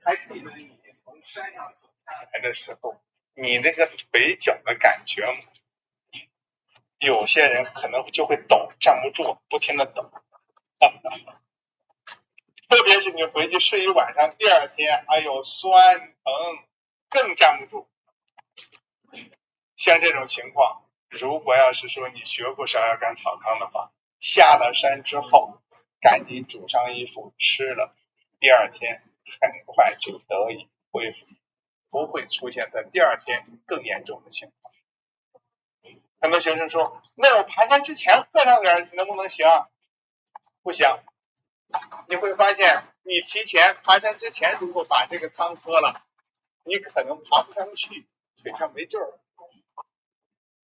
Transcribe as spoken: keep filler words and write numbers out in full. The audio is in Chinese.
还记得你从山上走下来的时候，你那个腿脚的感觉吗？有些人可能就会抖，站不住，不停的抖。特别是你回去睡一晚上，第二天，哎呦，酸疼，更站不住。像这种情况，如果要是说你学过芍药甘草汤的话，下了山之后，赶紧煮上一服吃了，第二天很快就得以恢复，不会出现在第二天更严重的情况。很多学生说，那我爬山之前喝上点能不能行？不行。你会发现，你提前爬山之前如果把这个汤喝了，你可能爬不上去，腿上没劲儿了。